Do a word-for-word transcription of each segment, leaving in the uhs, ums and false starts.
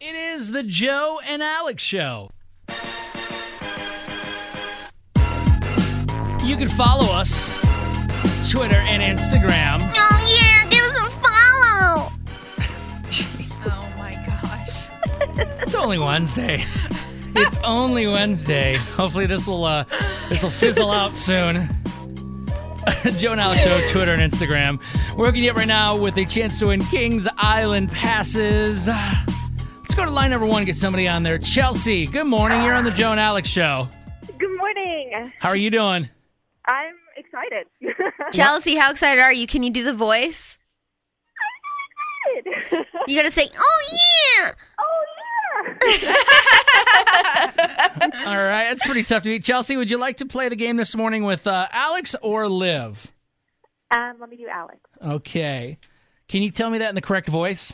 It is the Joe and Alex Show. You can follow us, Twitter and Instagram. Oh, yeah, give us a follow. Oh, my gosh. It's only Wednesday. It's only Wednesday. Hopefully this will uh, this will fizzle out soon. Joe and Alex Show, Twitter and Instagram. We're hooking you up right now with a chance to win Kings Island passes. Let's go to line number one and get somebody on there. Chelsea, good morning. You're on the Joe and Alex Show. Good morning. How are you doing? I'm excited. Chelsea, how excited are you? Can you do the voice? I'm excited. You gotta say, oh, yeah. Oh, yeah. All right, that's pretty tough to beat. Chelsea, would you like to play the game this morning with uh, Alex or Liv? Um, let me do Alex. Okay. Can you tell me that in the correct voice?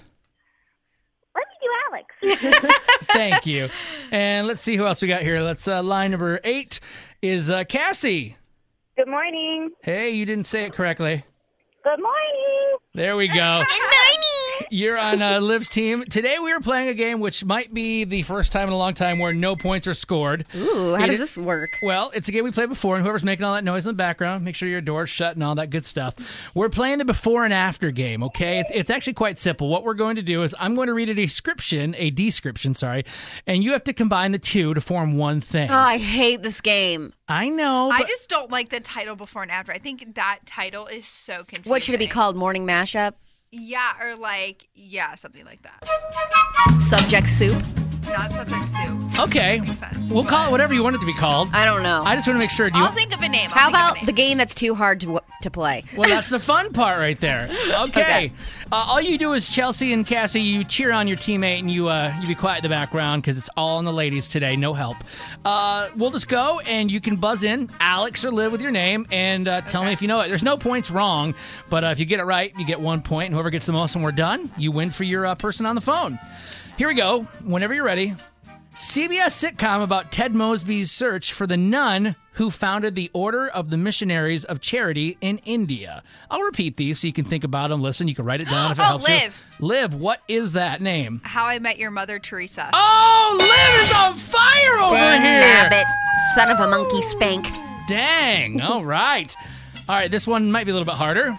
Let me do Alex. Thank you. And let's see who else we got here. Let's uh, line number eight is uh, Cassie. Good morning. Hey, you didn't say it correctly. Good morning. There we go. You're on uh, Liv's team. Today we are playing a game which might be the first time in a long time where no points are scored. Ooh, how It does is- this work? Well, it's a game we played before, and whoever's making all that noise in the background, make sure your door's shut and all that good stuff. We're playing the before and after game, okay? It's, it's actually quite simple. What we're going to do is I'm going to read a description, a description, sorry, and you have to combine the two to form one thing. Oh, I hate this game. I know, I but just don't like the title before and after. I think that title is so confusing. What should it be called? Morning mashup? Yeah, or like, yeah, something like that. Subject soup? Not subject soup. okay. Makes sense, We'll call it but- whatever you want it to be called. I don't know. I just want to make sure. Do you, I'll think of a name. I'll How think of a about name. the game that's too hard to to play? Well, that's the fun part right there. Okay. Okay. Uh, all you do is Chelsea and Cassie, you cheer on your teammate and you uh, you be quiet in the background because it's all on the ladies today. No help. Uh, we'll just go and you can buzz in, Alex or Liv with your name, and uh, tell me if you know it. There's no points wrong, but uh, if you get it right, you get one point. And whoever gets the most when we're done, you win for your uh, person on the phone. Here we go. Whenever you're ready. C B S sitcom about Ted Mosby's search for the nun who founded the Order of the Missionaries of Charity in India. I'll repeat these so you can think about them, listen. You can write it down if it Oh, helps Liv. you. Liv, what is that name? How I Met Your Mother, Teresa. Oh, Liv is on fire over Dang here. nabbit. Son of a monkey spank. Dang. All right. All right, this one might be a little bit harder.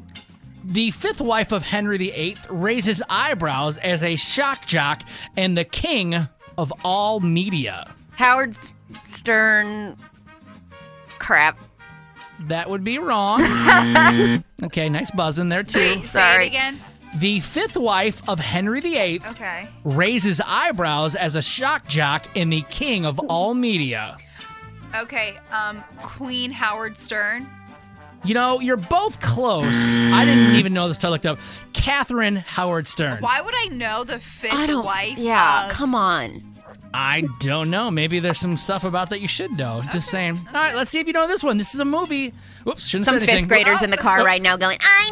The fifth wife of Henry the Eighth raises eyebrows as a shock jock and the king of all media. Howard Stern. Crap. That would be wrong. Okay, nice buzzing there, too. Say Sorry. it again. The fifth wife of Henry the Eighth Okay. raises eyebrows as a shock jock in the king of all media. Okay. Um, Queen Howard Stern. You know, you're both close. I didn't even know this till I looked up. Catherine Howard Stern. Why would I know the fifth I don't. wife? Yeah, of- come on. I don't know. Maybe there's some stuff about that you should know. Just saying. All right, let's see if you know this one. This is a movie. Whoops, shouldn't Some say anything. fifth graders in the car right now going, I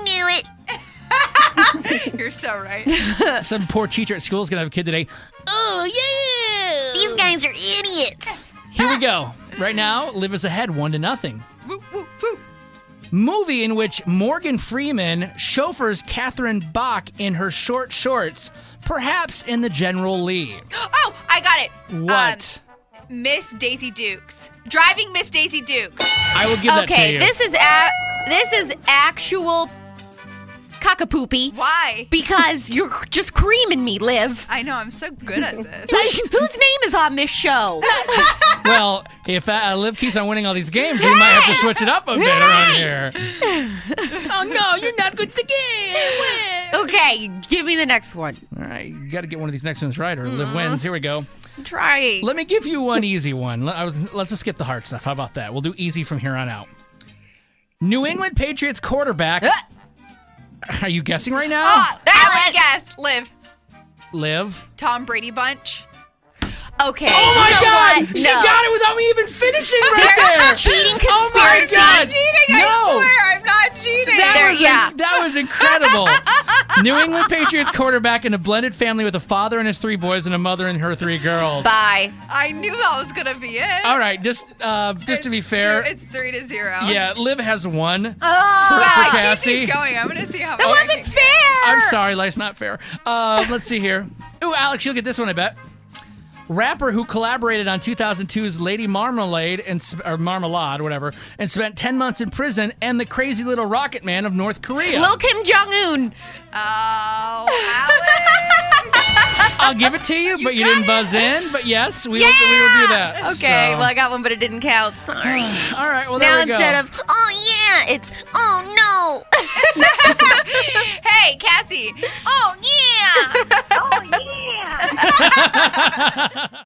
knew it. You're so right. Some poor teacher at school is going to have a kid today. Oh, yeah. These guys are idiots. Here we go. Right now, Liv is ahead one to nothing. Woo, woo, woo. Movie in which Morgan Freeman chauffeurs Catherine Bach in her short shorts, perhaps in the General Lee. Oh, I got it. What? Um, Miss Daisy Dukes. Driving Miss Daisy Dukes. I will give that to Okay, you. this is a- this is actual cockapoopy Why? because you're just creaming me, Liv. I know, I'm so good at this. Whose, whose name is on this show? Well, if uh, Liv keeps on winning all these games, we might have to switch it up a bit around here. Oh, no, you're not good at the game. Okay, give me the next one. All right, you got to get one of these next ones right or Liv wins. Here we go. I'm trying. Let me give you one easy one. Let- I was- Let's just skip the hard stuff. How about that? We'll do easy from here on out. New England Patriots quarterback. Are you guessing right now? Oh, I would guess. Liv. Liv. Tom Brady Bunch. Okay. Oh my you know God! what? She No. got it without me even finishing right They're there. cheating Oh my conspiracy. God! Cheating, no, I swear, I'm not cheating. that There- was yeah. that was incredible. New England Patriots quarterback in a blended family with a father and his three boys and a mother and her three girls. Bye. I knew that was gonna be it. All right, just uh, just to be It's fair, three- it's three to zero. yeah, Liv has one. Oh, For- Wow, for I keep Cassie. these going. I'm gonna see how. that wasn't fair. I'm sorry, life's not fair. Uh, let's see here. Ooh, Alex, you'll get this one, I bet. Rapper who collaborated on two thousand two's Lady Marmalade and sp- or Marmalade, whatever, and spent ten months in prison, and the crazy little rocket man of North Korea. Lil Kim Jong Un. Oh, Alex. I'll give it to you, You but you got didn't it. buzz in. But yes, we, Yeah! will, we will do that. Okay, So- well, I got one, but it didn't count. Sorry. all right. Well, there Now we go. instead of, oh, yeah, it's, oh, no. Hey, Cassie. Oh, yeah. Oh, yeah.